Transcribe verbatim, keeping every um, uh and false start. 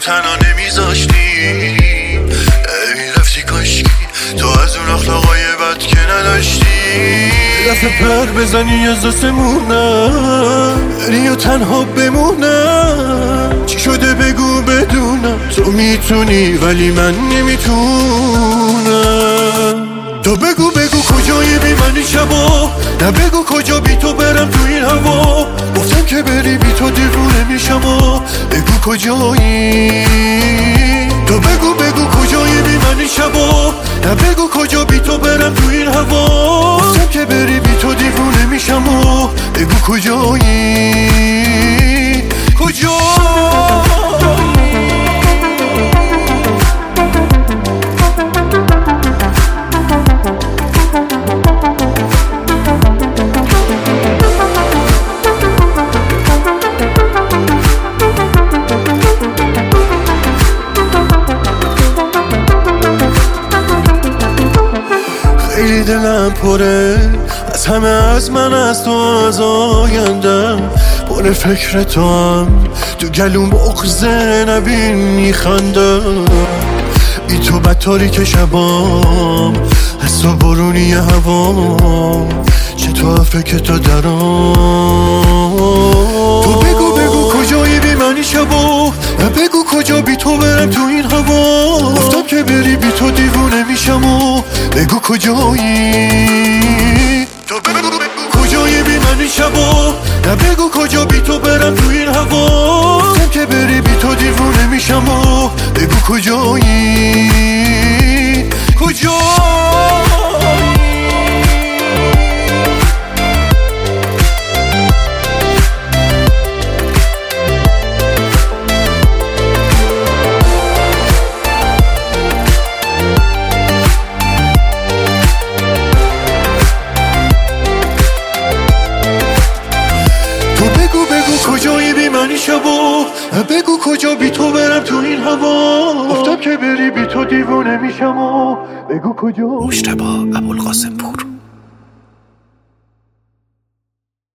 تنها نمیذاشتی، میرفتی کاشکی تو از اون اخلاقای بد که نداشتی. دفعه پر بزنی از دستمونم بری و تنها بمونم. چی شده بگو بدونم، تو میتونی ولی من نمیتونم. تو بگو بگو کجایی بی منی شبا، نه بگو کجا بی تو برم تو این هوا. گفتم که بری بی تو دیوونه میشم و بگو کجایی. تو بگو بگو کجایی بی منی شبا، نه بگو کجا بی تو برم تو این هوا. گفتم که بری بی تو دیوونه میشم و بگو کجایی کجایی. خیلی دلم پره از همه، از من، از تو، از آیندم. پر فکر تو هم تو گلوم بغزه نبین میخندم. بی تو بدتاری که شبام از تو برونی هوام. چطور فکر تو درام. تو بگو بگو کجایی بی منی شبا، نه بگو کجا بی تو برم تو این هوا. گفتم که بری بی تو دیوونه میشم و بگو کجایی. تو بگو بگو کجایی بی منی شبا، نه بگو کجا بی تو برم تو این هوا. گفتم که بری بی تو دیوونه میشم و بگو کجایی کجایی. کجایی بی منی شبا، بگو کجا بی تو برم تو این هوا. گفتم که بری بی تو دیوونه میشم و بگو کجا. مجتبی ابوالقاسم پور.